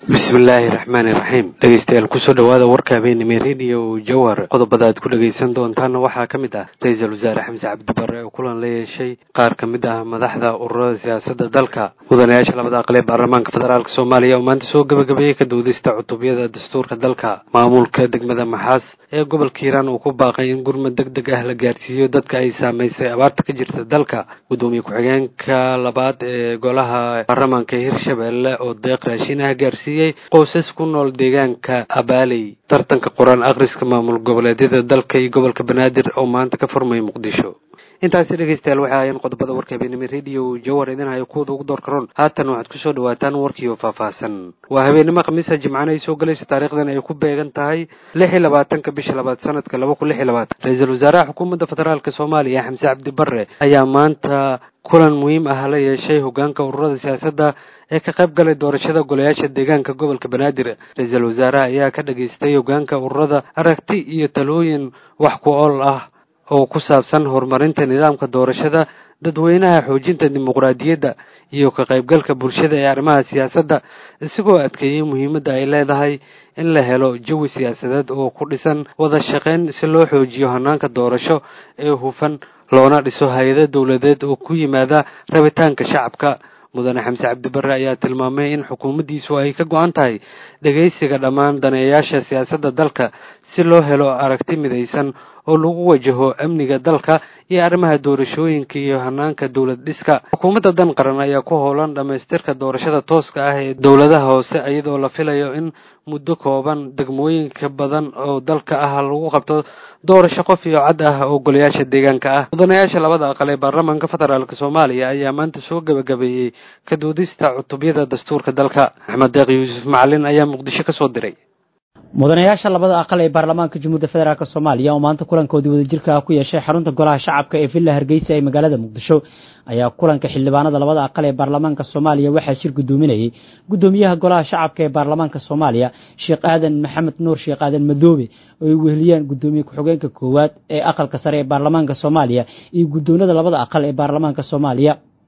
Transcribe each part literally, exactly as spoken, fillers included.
bismillaahi raxmaani raxiim dhegeystayaal kusoo dhawaada warka habeenimo radio jawhar qodobada aad ku dhageysan doontaan waxaa ka mid ah ra-iisul wasaare xamse cabdi barre oo kulan la yeeshay qaar ka mid ah madaxda ururada siyaasadda dalka mudanayaasha labada aqal ee baarlamaanka federaalk soomaaliya oo maanta soo gabagabeeyey ka doodista cutubyada dastuurka dalka maamulka degmada maxaas ee gobolka hiiraan uu ku baaqay in gurmad deg deg ah la gaarsiiyo dadka ay saamaysay abaarta ka jirta dalka gudoomiye ku-xigeenka labaad ee golaha baarlamaanka hirshabelle oo deeq raashin ah gaarsiiyey qoysas ku nool deegaanka abaaley tartanka quraan akhriska maamul goboleedyada dalka iyo gobolka banaadir oo maanta ka furmay muqdisho intaasi dhegeystayaal waxay ahaayeen qodobada warka habeenimo radio jawhar idin hayo kuwada ugu door karoon haatan waxaad kusoo dhawaataan warkii oo faahfaahsan waa habeenimo khamiisa jimcana ay soo galaysa taariikhdan ay ku beegan tahay lix iyo labaatanka bisha labaad sanadka laba kun lix iyo labaatan ra-iisul wasaaraha xukuumadda federaalk soomaaliya xamse cabdi barre ayaa maanta kulan muhiim ah la yeeshay hogaanka ururada siyaasadda ee ka qayb galay doorashada golayaasha deegaanka gobolka banaadir ra-iisul wasaaraha ayaa ka dhageystay hogaanka ururada aragti iyo talooyin wax ku ool ah oo ku saabsan horumarinta nidaamka doorashada dadweynaha xoojinta dimuqraadiyadda iyo ka qaybgalka bulshada ee arrimaha siyaasadda isagoo adkeeyey muhiimadda ay leedahay in la helo jawi siyaasadeed oo ku dhisan wada shaqayn si loo xoojiyo hanaanka doorasho ee hufan loona dhiso hay-ado dowladeed oo ku yimaada rabitaanka shacabka mudane xamse cabdi barre ayaa tilmaamay in xukuumaddiisu ay ka go-an tahay dhegeysiga dhammaan daneeyaasha siyaasadda dalka si loo helo aragti midaysan oo lagu wajaho amniga dalka iyo arrimaha doorashooyinka iyo hanaanka dowlad dhiska xukuumadda dan qaran ayaa ku howlan dhamaystirka doorashada tooska ah ee dowladaha hoose iyadoo la filayo in muddo kooban degmooyinka badan oo dalka ah lagu qabto doorasho qof iyo cad ah oo golayaasha deegaanka ah mudanayaasha labada aqal ee baarlamaanka federaalk soomaaliya ayaa maanta soo gabagabeeyey ka doodista cutubyada dastuurka dalka axmed deeq yuusuf macalin ayaa muqdisho kasoo diray mudanayaasha labada aqal ee baarlamaanka jamhuuriyadda federaalk soomaaliya oo maanta kulankoodii wadajirka ah ku yeeshay xarunta golaha shacabka ee villa hargeysa ee magaalada muqdisho ayaa kulanka xildhibaanada labada aqal ee baarlamaanka soomaaliya waxaa shir gudoominayay gudoomiyaha golaha shacabka ee baarlamaanka soomaaliya sheekh aadan maxamed nuur sheekh aadan madoobe oo ay weheliyaan gudoomiye ku-xigeenka koowaad ee aqalka sare ee baarlamaanka soomaaliya iyo gudoonada labada aqal ee baarlamaanka soomaaliya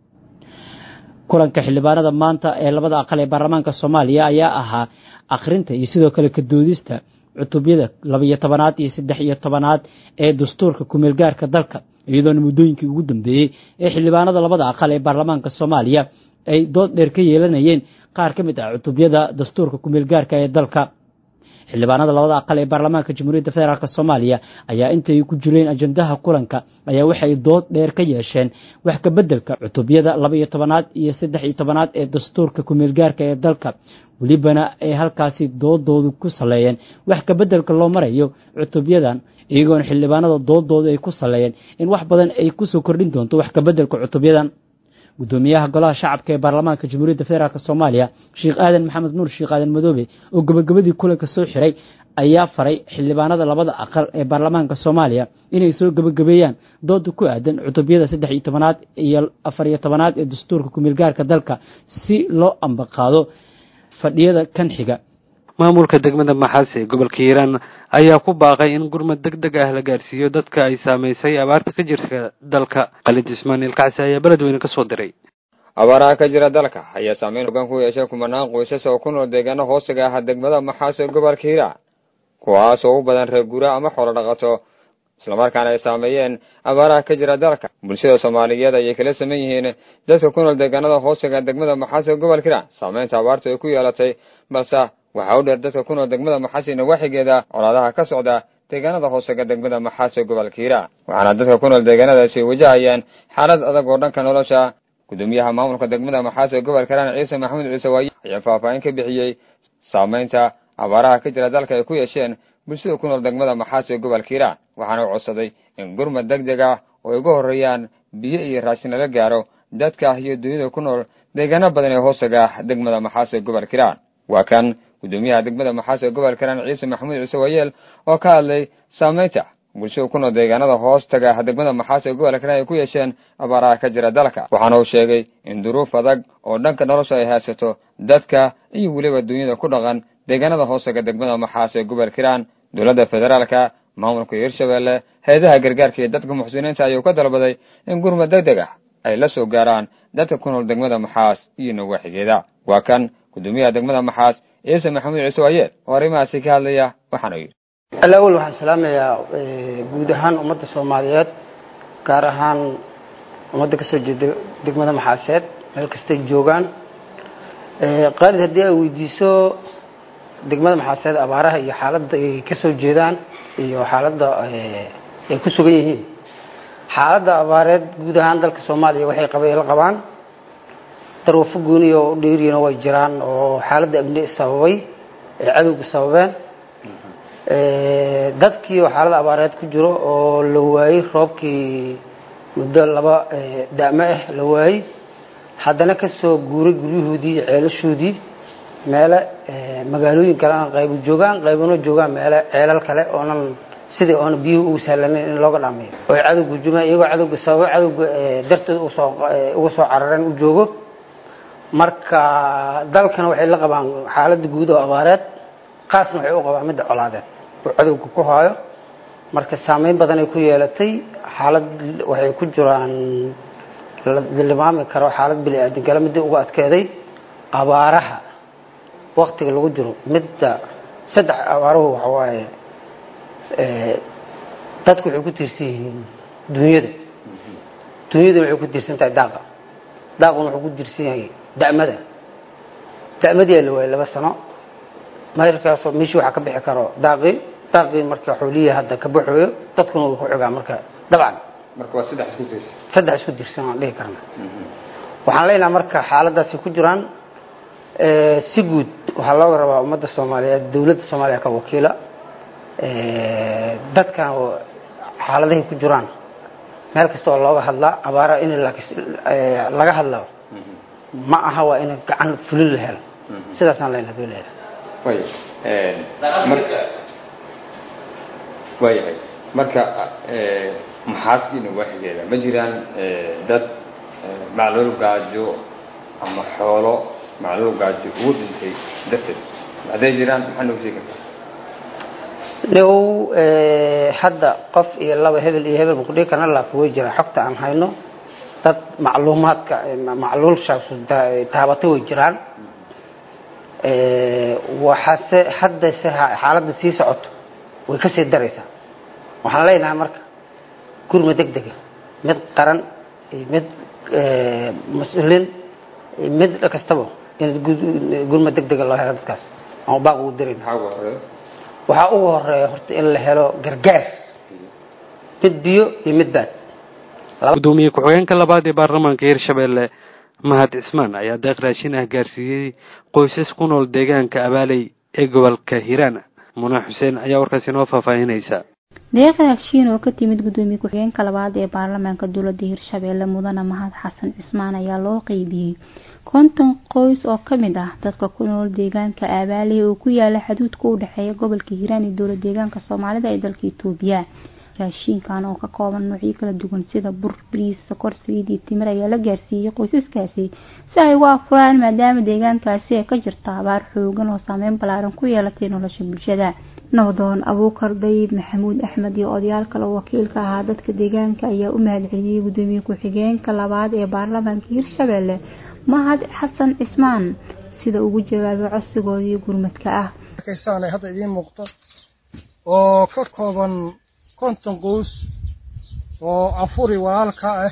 kulanka xildhibaanada maanta ee labada aqal ee baarlamaanka soomaaliya ayaa ahaa akhrinta iyo sidoo kale ka doodista cutubyada laba-iyo tobanaad iyo saddex iyo tobanaad ee dastuurka kumeel gaarka dalka iyadoona muddooyinkii ugu dambeeyey ee xildhibaanada labada aqal ee baarlamaanka soomaaliya ay dood dheer ka yeelanayeen qaar ka mid ah cutubyada dastuurka kumeel gaarka ee dalka xildhibaanada labada aqal ee baarlamaanka jamhuuriyadda federaalk soomaaliya ayaa intay ku jireen ajandaha kulanka ayaa waxay dood dheer ka yeesheen wax ka bedelka cutubyada laba-iyo tobanaad iyo saddex iyo tobanaad ee dastuurka kumeel gaarka ee dalka welibana ay halkaasi doodoodu ku saleeyeen wax ka bedelka loo marayo cutubyadan iyagoona xildhibaanada doodooda ay ku saleeyeen in wax badan ay kusoo kordhin doonto wax ka bedelka cutubyadan gudoomiyaha golaha shacabka ee baarlamaanka jamhuuriyadda federaalk soomaaliya sheekh aadan maxamed nuur sheekh aadan madoobe oo gabagabadii kulanka soo xiray ayaa faray xildhibaanada labada aqal ee baarlamaanka soomaaliya inay soo gabagabeeyaan dooda ku aadan cutubyada saddex iyo tobanaad iyo afar iyo tobanaad ee dastuurka kumeel gaarka dalka si loo ambaqaado fadhiyada kan xiga maamulka degmada maxaas ee gobolka hiiraan ayaa ku baaqay in gurmad deg deg ah la gaarsiiyo dadka ay saamaysay abaarta ka jirta dalka khalid ismaaciil kacsi ayaa beledweyne kasoo diray abaaraha ka jira dalka ayaa saameyn hogaan ku yeeshay kumanaan qoysas oo ku nool deegaano hoostiga ah degmada maxaas ee gobolka hiiraan kuwaas oo u badan reer guura ama xoolo dhaqato islamarkaana ay saameeyeen abaaraha ka jira dalka bulshada soomaaliyeed ayay kala saman yihiin dadka ku nool deegaanada hoostiga degmada maxaas ee gobolka hiiraan saameynta abaarta ay ku yeelatay balse waxaa u dheer dadka ku nool degmada maxaas iyo nawaaxigeeda colaadaha ka socda deegaanada hoostiga degmada maxaas ee gobolka hiiraan waxaana dadka ku nool deegaanadaasi wajahayaan xaalad adag oo dhanka nolosha gudoomiyaha maamulka degmada maxaas ee gobolka hiiraan ciise maxamuud ciise waaye ayaa faahfaahin ka bixiyey saameynta abaaraha ka jira dalka ay ku yeesheen bulshada ku nool degmada maxaas ee gobolka hiiraan waxaana u codsaday in gurmad deg deg ah oo ay uga horreeyaan biyo iyo raashin lala gaaro dadka iyo dunyada ku nool deegaano badan ee hoostiga ah degmada maxaas ee gobolka hiiraan waa kan gudoomiyaha degmada maxaas ee gobolka hiiraan ciise maxamuud ciise waayeel oo ka hadlay saameynta bulshada ku nool deegaanada hoostaga ah degmada maxaas ee gobolka hiiraan ay ku yeesheen abaaraha ka jira dalka waxaana uu sheegay in duruuf adag oo dhanka nolosha ay haysato dadka iyo weliba dunyada ku dhaqan deegaanada hoostaga degmada maxaas ee gobolka hiiraan dowladda federaalka maamulka hirshabelle hay-adaha gargaarka iyo dadka muxsiniinta ayuu ka dalbaday in gurmad deg deg ah ay la soo gaaraan dadka ku nool degmada maxaas iyo nawaaxigeeda waa kan gudoomiyaha degmada maxaas ciise maxamuud ciise waayeel oo arrimahaasi ka hadlaya waxaana yidhi الأول waxaan salaamayaa guud ahaan ummadda Soomaaliyeed gaar ahaan ummadda ka soo jeeda degmada Maxaaseed meel kasta ay joogaan ee qaar hadii ay weydiiso degmada Maxaaseed abaaraha iyo xaaladda ay ka soo jeedaan iyo xaaladda ay ku sugan yihiin xaaladda abaareed guud ahaan dalka Soomaaliya waxay qabeen qabaan darwafo gooni oo dheeriyana way jiraan oo xaaladda amni sababay ee cadowga sababeen ee dadkii xaalada abaareed ku jiro oo la waayay roobkii muddo laba daama ah la waayay haddana ka soo guuray guryahoodii ceelashoodii meel magaalooyin kale aan qayb joogaan qaybano joogaan meel ceelal kale oo nan sidii oo biyo u sahlanay in looga dhameeyo oo cadowga juma iyagoo cadowga sabab cadowga darteed u soo ugu soo carareen u joogo marka dalkan waxay la qabaan xaaladda guud oo abaareed qaasna waxay u qabaan mid colaadeed oo cadowga ku haayo marka saameyn badan ay ku yeelatay xaalad waxay ku jiraan dilmaami karo xaalad bini'aadan kala mid ugu adkeeday abaaraha waqtiga lagu jiro midda saddex abaaruhu waxa waaye ee dadku waxay ku tirsan yihiin dunyada dunyada waxay ku tirsan tahay daaqa daaquna wuxuu ku tirsan yahay da'mada da'madii la waayay laba sano markaas oo meeshii waxa ka bixi karo daaqi daaqi marka xuliya hadda ka baxayo dadkuna uu ku xigaa marka dabcan marka waa saddex isku tirsan saddex isku tirsan aan dhigi karnaa waxaan leenahay marka xaaladaasi ku jiraan ee si guud waxa looga rabaa ummadda Soomaaliyeed dawladda Soomaaliya ka wakiila ee dadkan xaaladaha ku jiraan meel kasta oo looga hadla abaara in laga hadlo ma aha waa in gacan fulin la helo sidaas aan leenahay leeyahay way ee marka way marka ee maxaasina waxigeeda ma jiraan dad macluul gaajo ama xoolo macluul gaajo ugu dhintay dadka haday jiraan maxaa loo sheegi kartaa لو حدا قف إلى هبل هبل مقدي كان الله في وجهه حتى عن هينو تد معلومات معلول شخص تهبطوا الجيران وحس حدا حالة سياسة عط ويكسر درسة وحلينا مرك كل ما دقدقة مد قرن مد مسؤولين مد كستبو كل ما دقدقة الله هذا كاس أو باقو درين waxa uu horeeyo horta in la helo gargaar mid biyo iyo mid baad gudoomiye ku-xigeenka labaad ee baarlamaanka Hirshabelle Mahad Ismaan ayaa deeq raashin ah gaarsiiyay qoysas ku nool deegaanka Abaaley ee gobolka Hiiraan Muna Xuseen ayaa warkaasi noo faahfaahinaysa deeq raashin oo ka timid gudoomiye ku-xigeenka labaad ee baarlamaanka dowladda Hirshabelle Mudane Mahad Xasan Ismaan ayaa loo qaybiyay konton qoys oo kamid ah dadka ku nool deegaanka Abaaley oo ku yaala xuduudka u dhaxeeya gobolka Hiiraan iyo dowladda deegaanka Soomaalida ee dalka Itoobiya raashinkan oo ka kooban noocyo kala duwan sida bur, bariis, sokor, saliid iyo timir ayaa la gaarsiiyay qoysaskaasi si ay uga afuraan maadaama deegaankaasi ay ka jirto abaar xoogan oo saameyn ballaaran ku yeelatay nolosha bulshada Nabdoon Abuukar Dayib Maxamuud Axmed iyo odayaal kale oo wakiil ka ah dadka deegaanka ayaa u mahadceliyay gudoomiye ku-xigeenka labaad ee baarlamaanka Hirshabelle Mahad Xasan Ismaan sida ugu jawaabay codsigoodii gurmadka ah kaysaanay hadda idin muuqdo oo ka kooban konton qoys oo afuri walaalka ah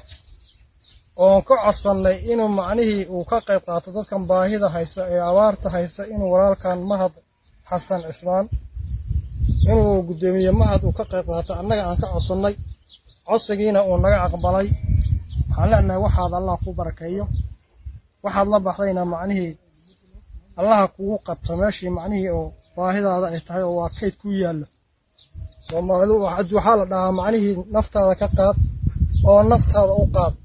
oo ka codsanay inuu macnihii uu ka qayb qaato dadkan baahida haysta ee abaarta haysta inuu walaalkan Mahad Xasan Ismaan inuu gudoomiye Mahad uu ka qayb qaato annaga aan ka codsanay codsigiina uu naga aqbalay waxaan leenahay waxaad Allah ku barakeeyo waxaad la baxdayna macnihii Allah kugu qabto meeshii macnihii oo baahidaada ay tahay oo waa kayd ku yaalo Soomaalidu waxa la dhahaa macnihii naftaada ka qaad oo naftaada u qaad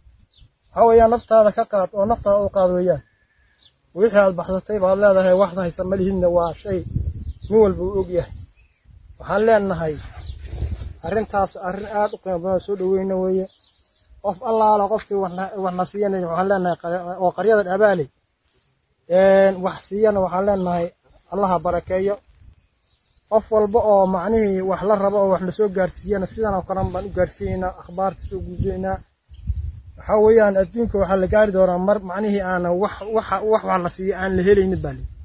hawaya naftaada ka qaad oo naftaada u qaad weeyaan wixii aad baxsatay baad leedahay waxda haysa malihiina waa shay nin walba uu og yahay waxaan leenahay arrintaas arrin aad u qiimo badan soo dhaweeyna weeye qof Allah la qofkii wax nasiyanay waxaan leenahay oo qaryada Abaaley een wax siiyana waxaan leenahay Allah barakeeyo qof walba oo macnihii wax la rabo oo wax la soo gaarsiiyana sidan oo kale baan u gaarsiinaa akhbaarta soo gudbinaa waxa weeyaan adduunka waxa la gaari doonaa mar macnihii aan wax wax wax la siiyo aan la helaynin bali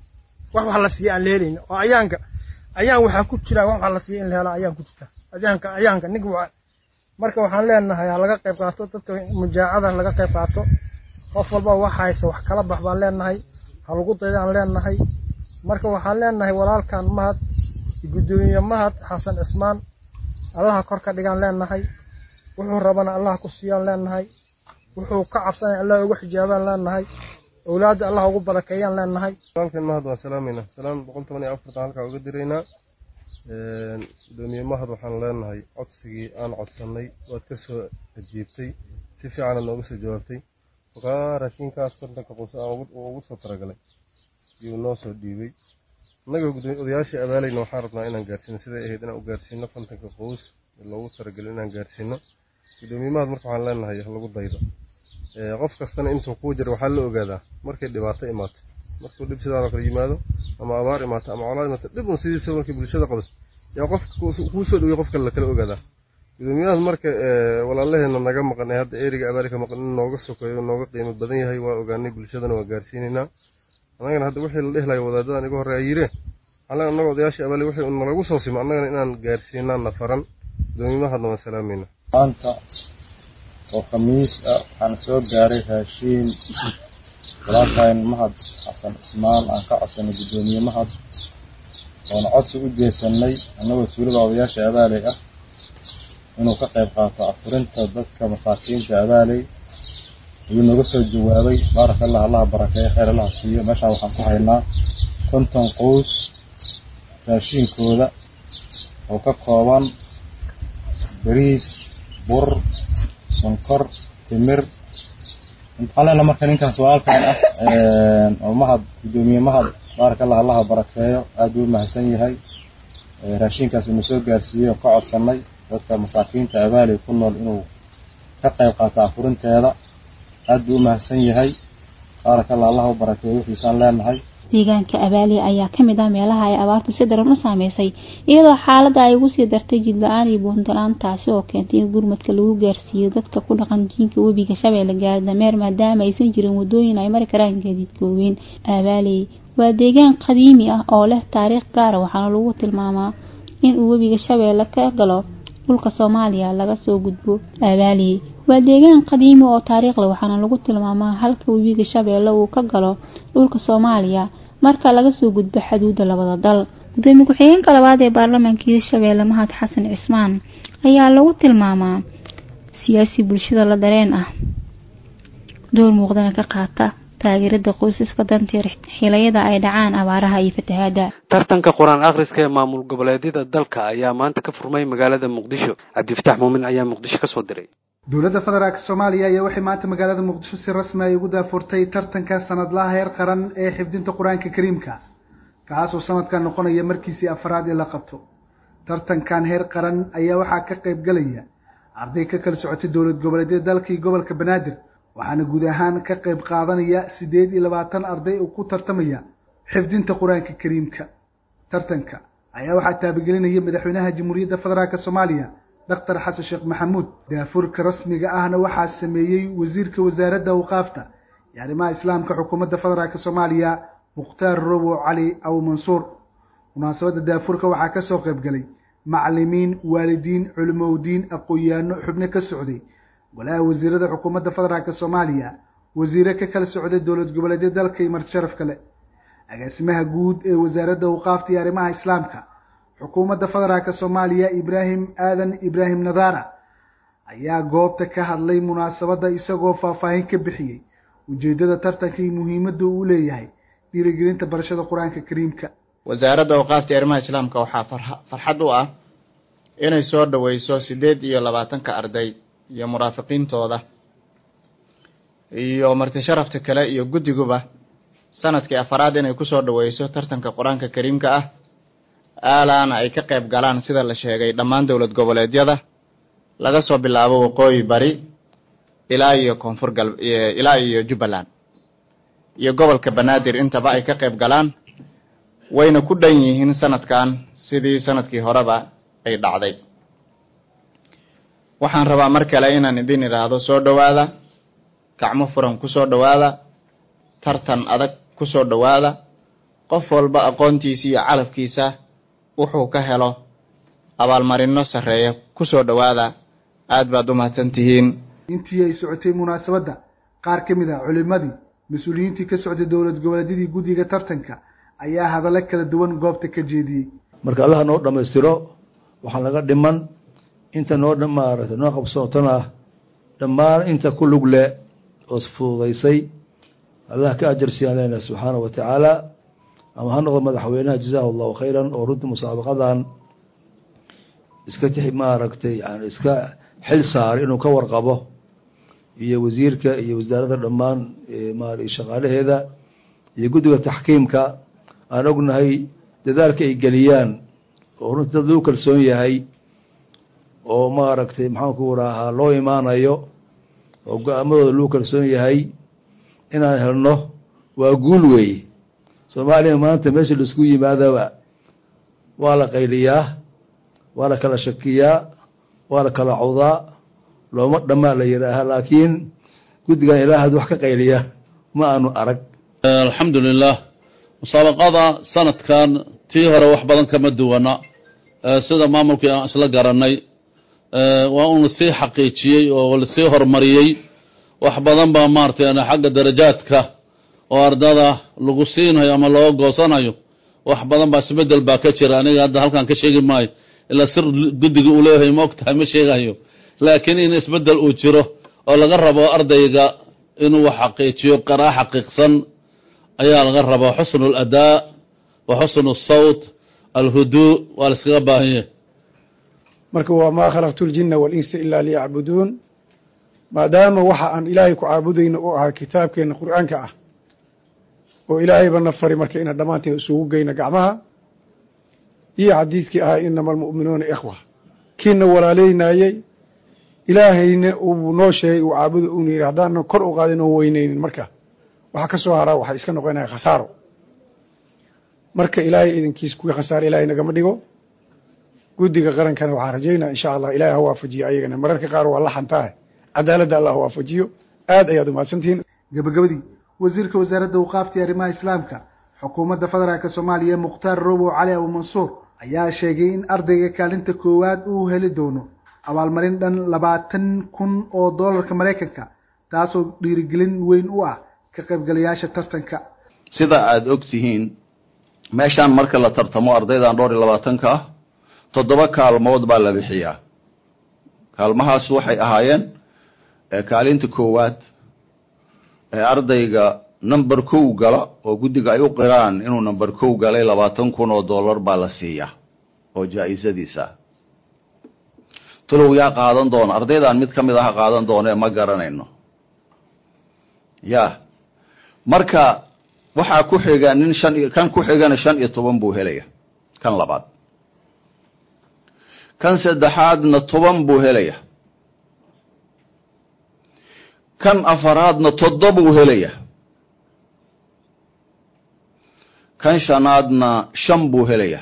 wax wax la siiyo aan leelin oo ayaanka ayaan waxa ku jira wax wax la siiyo in la helo ayaan ku jira ayaanka ayaanka nig marka waxaan leenahay laga qayb qaato dadka mujaacada laga qayb qaato qof walba wax haysto wax kala bax baan leenahay ha lagu daydaan leenahay marka waxaan leenahay walaalkan mahad gudoomiye mahad xasan ismaan Allah kor ka dhigan leenahay wuxuu rabana Allah ku siiyaan leenahay wuxuu ka cabsanay Allah ugu xijaabaan leenahay awlaad Allah ugu barakeeyaan leenahay walaalkan mahad waa salaamina salaam boqol toban iyo afar halka uga direena ee gudoomiye mahad waxaan leenahay codsigii aan codsanay waad ka soo ajiibtay si fiican nooga soo jawaabtay raashinkaas kontonka qoys aan ugu soo talagalay iyo noo soo dhiibay naga odayaasha abaalayna waxaan rabnaa inaan gaarsiino sida ay ahayd inaan u gaarsiino kontonka qoys loogu talagalay inaan gaarsiino gudoomiyaha marka waxaan leenahay lagu daydo ee qof kastana intuu ku jiro waxa la ogaadaa markay dhibaato imaato markuu dhib sidoo kale yimaado ama abaar imaato ama colaad imaato dhib uu sidii soo markii bulshada qabas yaa qof ku soo dhaweey qofka la kala ogaadaa gudoomiyaha marka walaalaheena naga maqnay hadda eeriga abaarika maqan nooga sokoyo nooga qiimo badan yahay waa ogaanay bulshadana waa gaarsiinayna anagana hadda wixii la dhehlayo wadaadadan iga horeeyay yire alla anaga odayaasha abaali wixii uu nalagu soo simo anagana inaan gaarsiinaa nafaran gudoomiyaha hadda waa salaamayna maanta oo khamiis ah waxaan soo gaaray raashin walaalkan mahad xasan ismaan aan ka codsanay gudoomiye mahad oo codsi u jeesanay anagoo suulada odayaasha abaalay ah inuu ka qayb qaato afurinta dadka masaakiinta abaalay iyo naga soo jawaabay barakallahu Allah barakeeyo khayr Allah siiyo meesha waxaan ku haynaa konton qoys raashinkooda oo ka kooban bariis bur sonkor timir inta la markaa ninkaas walaalkan ah ee oo mahad gudoomiye mahad barakallahu Allah barakeeyo aad uu mahadsan yahay raashinkaas inuu soo gaarsiiyo ka codsanay dadka masaakiinta abaalay ku nool inuu ka qayb qaato afurinteeda aad uu mahadsan yahay barakallahu Allah barakeeyo fiisan leenahay deegaanka abaali ayaa kamid ah meelaha ay abaartu si daran u saameysay iyadoo xaaladda ay ugu sii dartay jid la'aan iyo buundalaan taasi oo keentay in gurmadka lagu gaarsiiyo dadka ku dhaqan jiinka webiga Shabeelle gaar dameer maadaama aysan jirin wadooyin ay mari karaan gaadiidka weyn abaali waa deegaan qadiimi ah oo leh taariikh gaar ah waxaana lagu tilmaamaa in uu webiga Shabeelle ka galo dhulka Soomaaliya laga soo gudbo abaali waa deegaan qadiimi oo taariikh leh waxaana lagu tilmaamaa halka webiga Shabeelle uu ka galo dhulka Soomaaliya marka laga soo gudbo xuduudda labada dal gudoomiye ku-xigeenka labaad ee baarlamaanka Shabeelle mahad xasan ismaan ayaa lagu tilmaamaa siyaasi bulshada la dareen ah door muuqdana ka qaata taageerada qoysaska danteer xilayada ay dhacaan abaaraha iyo fatahaada tartanka quraan akhriska ee maamul goboleedyada dalka ayaa maanta ka furmay magaalada Muqdisho Cabdi Fataax Muumin ayaa Muqdisho ka soo diray dowladda federaalka Soomaaliya ayaa waxay maanta magaalada Muqdisho si rasmi ah ugu daafurtay tartanka sanadlaha heer qaran ee xifdinta Quraanka Kariimka kaas oo sanadkan noqonaya markiisii afraad ee la qabto tartankan heer qaran ayaa waxaa ka qayb galaya arday ka kala socotay dowlad goboleedyada dalka iyo gobolka Banaadir waxaana guud ahaan ka qayb qaadanaya sideed iyo labaatan arday oo ku tartamaya xifdinta Quraanka Kariimka tartanka ayaa waxaa taabagelinaya madaxweynaha Jamhuuriyadda Federaalka Soomaaliya دكتور حسن شيخ محمود دافورك رسمي أهنا وحا سميي وزيرك وزارة وقافته يعني ما إسلام كحكومة فدرالك الصومالية مختار روبو علي أو منصور مناسبة دافورك وحا كسوق بقلي معلمين والدين علماء دين أقوياء حبنك السعودي ولا وزيرة حكومة فدرالك الصومالية وزيرك كلا السعودية دولة قبل دالك يمرت شرف كلا اسمها جود وزارة وقافته يعني ما إسلامك حكومة فدرالك Soomaaliya Ibrahim Aadan Ibrahim Nadara ayaa goobta ka hadlay munaasabada isagoo faahfaahin ka bixiyay ujeedada tartanka iyo muhiimadda uu leeyahay dhiirigelinta barashada Quraanka Kariimka wasaaradda awqaafta arrimaha islaamka waxaa farxad u ah inay soo dhaweyso sideed iyo labaatan ka arday iyo muraafiqiintooda iyo marti sharafta kale iyo gudiguba sanadkii afraad inay ku soo dhaweyso tartanka Quraanka Kariimka ah aalaana ay ka qayb galaan sida la sheegay dhammaan dawlad goboleedyada laga soo bilaabo waqooyi bari ilaa iyo koonfur gal ilaa iyo Jubbaland iyo gobolka Banaadir intaba ay ka qayb galaan wayna ku dhan yihiin sanadkan sidii sanadkii horeba ay dhacday waxaan rabaa mar kale inaan idin iraado soo dhawaada gacmo furan ku soo dhawaada tartan adag ku soo dhawaada qof walba aqoontiisa iyo calafkiisa wuxuu ka helo abaalmarino sarreeya ku soo dhowaada aad baad u mahadsantihiin intii ay socotay munaasabadda qaar ka mid ah culimadii mas-uuliyiintii ka socday dowlad goboleedyadii guddiga tartanka ayaa hadallo kala duwan goobta ka jeediyey marka allaha noo dhammaystiro waxaa laga dhiman inta noo maaragtay noo qabsootana dhammaan inta ku lug leh oo fududaysay allah ka ajarsiiyaan leenahay subxaanahu wa tacaala ama ha noqdo madaxweynaha jazaahu allahu khayran oo runtii musaabaqadan iska tixi maaragtay yani iska xil saaray inuu ka warqabo iyo wasiirka iyo wasaaradda dhammaan maaragtay shaqaalaheeda iyo guddiga taxkiimka aan ognahay dadaalka ay geliyaan oo runtii dad lagu kalsoon yahay oo maaragtay maxaanku rahaa loo imaanayo oo go-aamadooda lagu kalsoon yahay inaan helno waa guul weeye soomaaliya maanta meesha laisku yimaadaba waa la qayliyaa waa la kala shakiyaa waa la kala cawdaa looma dhammaa la yidhaaha laakiin guddigan ilaahad wax ka qayliya ma aanu arag alxamdulilah musaabaqada sanadkan tii hore wax badan kama duwana sida maamulkii aan isla garanay waa un lasii xaqiijiyey oo lasii horumariyey wax badan baa maaragtay xagga darajaadka oo ardada lagu siinayo ama loo goosanayo wax badan baa isbedel baa ka jira aniga hadda halkan ka sheegi maayo ilaa sir guddiga uu leeyahay ma ogtahay ma sheegayo laakiin in isbedel uu jiro oo laga rabo ardayga inuu wax xaqiijiyo qaraa xaqiiqsan ayaa laga rabaa xusnu aladaa wa xusnu sawt alhuduu waa la iskaga baahanye marka waa maa khalaqtu ljinna walinsa ilaa liyacbuduun maadaama waxa aan ilaahay ku caabudayno u ahaa kitaabkeenna qur'aanka ah oo ilaahayba na fari marka inaan dhammaanteen isugu geyno gacmaha iyo xadiidkii ahaa inama almu'minuuna ikhwa kiina walaaleynaayey ilaahayna uu noo sheegay uu caabudo uuna yidhi haddaanan kor u qaadin oo weyneynin marka waxa ka soo haraa waxay iska noqonaya khasaaro marka ilaahay idinkiis kuwii khasaare ilaahay nagama dhigo guddiga qarankana waxaan rajaynaa insha allah ilaahay ha waafajiyo ayagana mararka qaar waa la xantaah cadaaladda allah ha waafajiyo aad ayaad umahadsantihiin gabagabadii wasiirka wasaaradda waqaafta iyo arrimaha islaamka xukuumadda federaalka soomaaliya mukhtaar robow cali abu mansuur ayaa sheegay in ardayga kaalinta koowaad uu heli doono abaalmarin dhan labaatan kun oo doolarka maraykanka taasoo dhiirigelin weyn u ah ka qaybgalayaasha tartanka sida aada og tihiin meeshaan marka la tartamo ardaydan dhowr iyo labaatanka ah toddoba kaalmood baa la bixiyaa kaalmahaas waxay ahaayeen kaalinta koowaad ee ardayga number kow gala oo guddiga ay u qiraan inuu number kow galay labaatan kun oo dollar baa la siiyaa oo jaa-isadiisa talow yaa qaadan doona ardaydan mid ka mid aha qaadan doone ma garanayno ya marka waxaa ku xiga nin shan iyo kan ku xigana shan iyo toban buu helaya kan labaad kan saddexaadna toban buu helaya kan afaraadna toddobuu helaya kan shanaadna shan buu helaya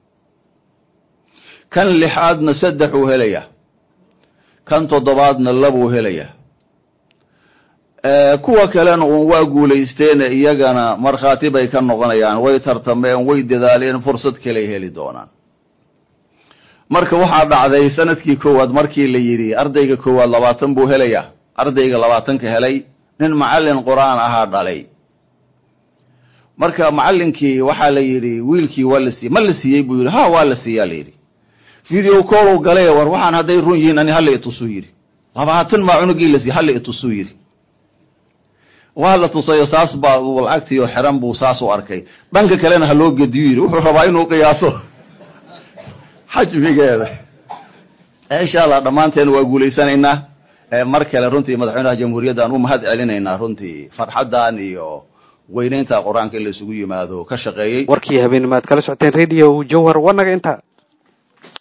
kan lixaadna saddexuu helaya kan toddobaadna labuu helaya kuwa kalena uun waa guulaysteene iyagana markhaati bay ka noqonayaan way tartameen way dadaaleen fursad kaley heli doonaan marka waxaa dhacday sanadkii koowaad markii la yidhi ardayga koowaad labaatan buu helaya ardayga labaatanka helay nin macallin qur-aan ahaa dhalay marka macallinkii waxaa la yidhi wiilkii waa la siiyey ma la siiyey buu yidhi ha waa la siiyaa la yidhi video call galay war waxaan hadday run yihiin ani hala itusuu yidhi labaatan maa cunugii la siiyey hala itusuu yidhi waa la tusayo saas baa lacagtiioo xiran buu saas u arkay dhanka kalena ha loo gediyo yidhi wuxuu rabaa inuu qiyaaso xajmigeeda insha allah dhammaanteen waa guulaysanaynaa mar kale runtii madaxweynaha jamhuuriyadda aan u mahad celinaynaa runtii farxaddan iyo weynaynta qur-aanka in la isugu yimaado ka shaqeeyey warkii habeennimaad kala socoteen radio jawhar wanaga inta